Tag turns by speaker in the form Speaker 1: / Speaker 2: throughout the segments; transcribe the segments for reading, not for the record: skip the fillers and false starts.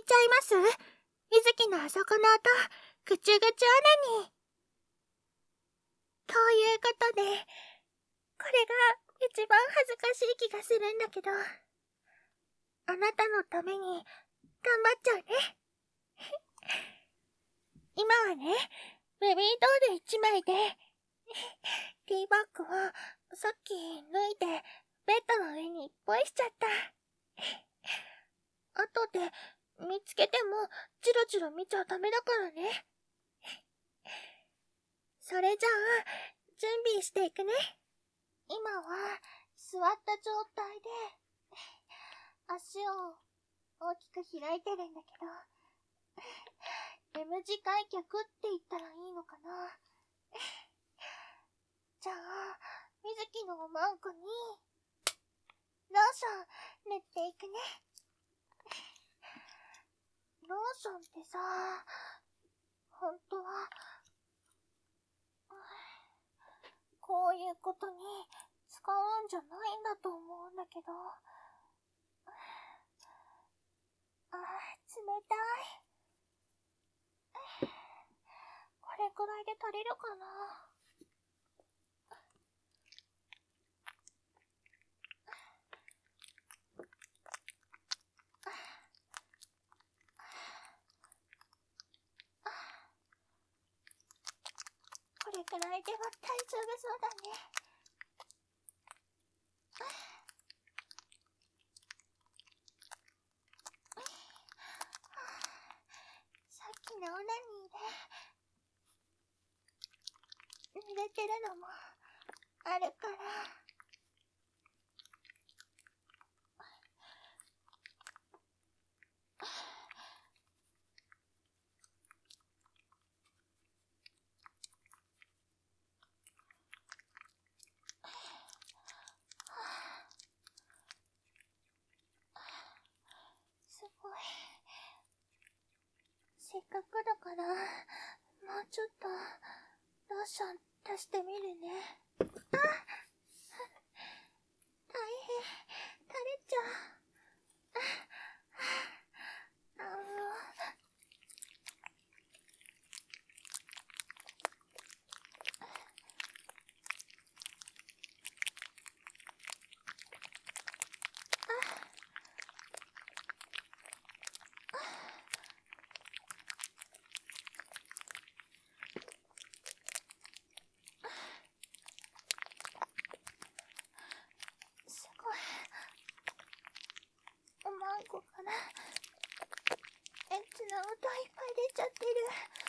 Speaker 1: ちゃいます？水木のあそこの音、ぐちゅぐちゅオナニー。ということで、これが一番恥ずかしい気がするんだけど、あなたのために頑張っちゃうね。今はね、ベビードール1枚で、ティーバッグをさっき脱いでベッドの上にポイしちゃった。後で見つけてもチロチロ見ちゃダメだからね。それじゃあ準備していくね。今は座った状態で足を大きく開いてるんだけど、M 字開脚って言ったらいいのかな。じゃあ水木のおまんこにローション塗っていくね。ローションってさ、ほんとはこういうことに使うんじゃないんだと思うんだけど、冷たい。これくらいで足りるかな。これくらいでは大丈夫そうだね。さっきのオナニーで濡れてるのもあるから、すごい。せっかくだからもうちょっとローション足してみるね。大変、垂れちゃう。すごい。おまんこからエッチな音いっぱい出ちゃってる。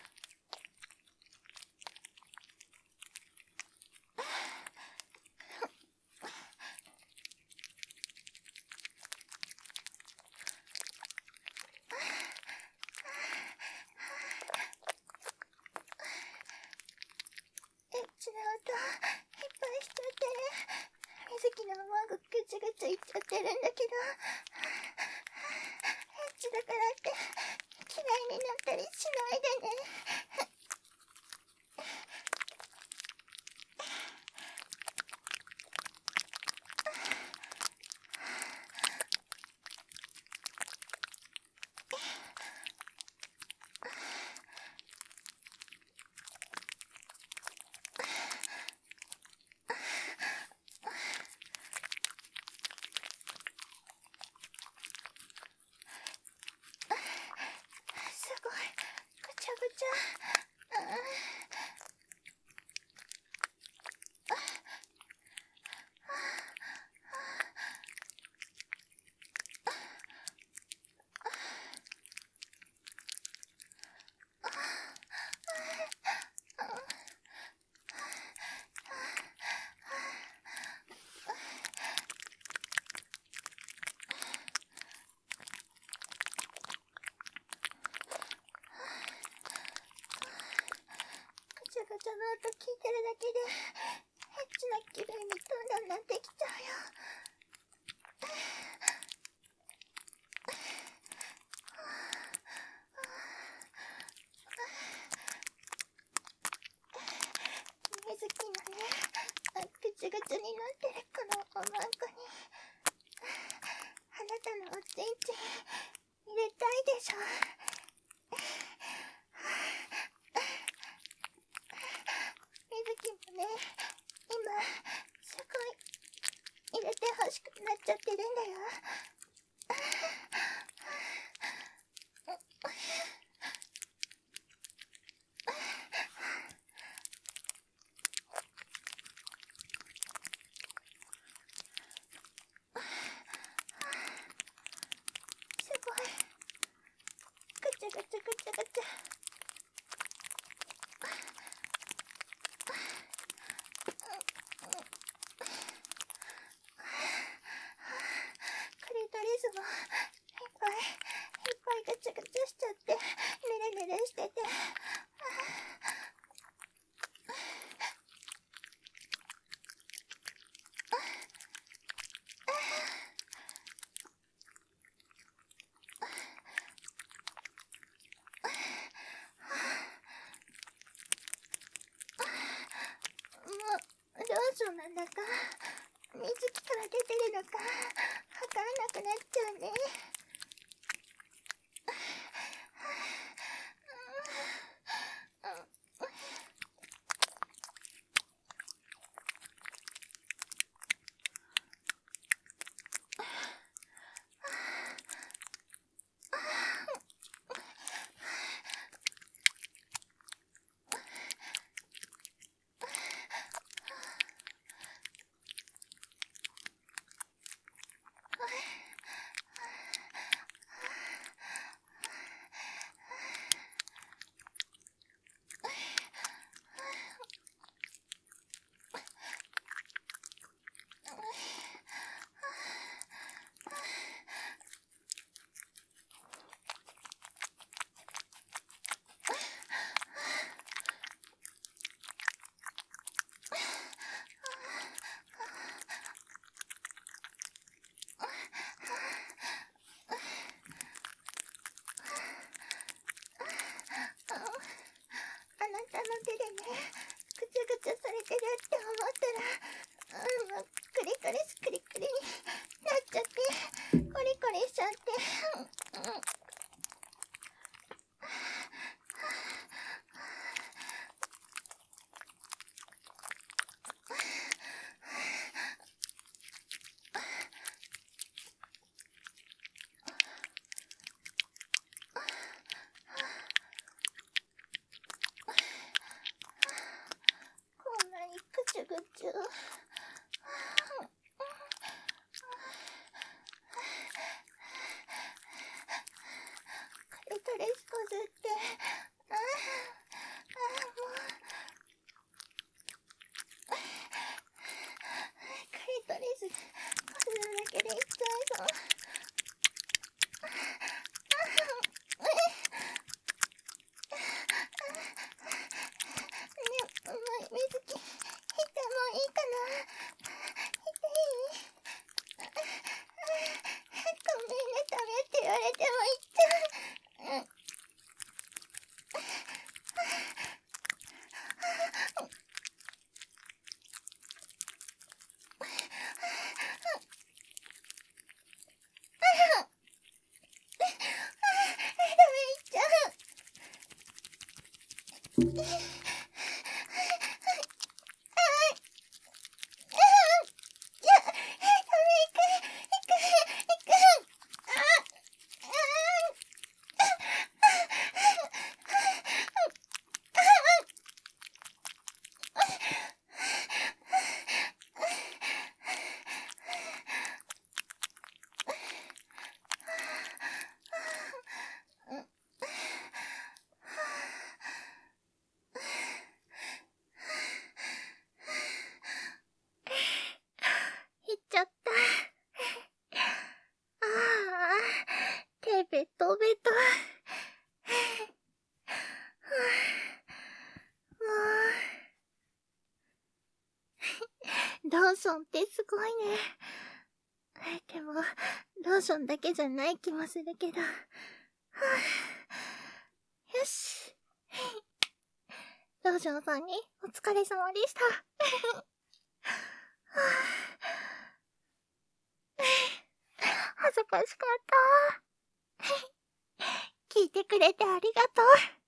Speaker 1: エッチな音いっぱいしちゃってる。水木のおまんこぐちゅぐちゅいっちゃってるんだけど、エッチだからって嫌いになったりしないでね。すごい、ぐちゃぐちゃ。ぐちゃぐちゃの音聞いてるだけでエッチな気分にどんどんなってきちゃうよ。水木のね、ぐちゅぐちゅになってるこのおまんこにあなたのおちんちん入れたいでしょ。 ちゃってるんだよ。すごい。ぐちゃぐちゃぐちゃぐちゃ。クリトリスもいっぱいぐちゃぐちゃしちゃって、ぬるぬるしてて。ローションなんだか水木から出てるのかわかんなくなっちゃうね。あなたの手でね、ぐちゃぐちゃされてるって思ったら、クリトリスクリクリになっちゃって、コリコリしちゃって。こんなにぐちゅぐちゅ。クリトリスこずって、もう。クリトリスこするだけでいっちゃうぞ。水木、もういいかな。ごめんね、ダメって言われてもいっちゃう。ダメいっちゃう。いっちゃった。ああ、手ベトベト。ローションってすごいね。でも、ローションだけじゃない気もするけど。よし。ローションさんにお疲れ様でした。恥ずかしかった。聞いてくれてありがとう。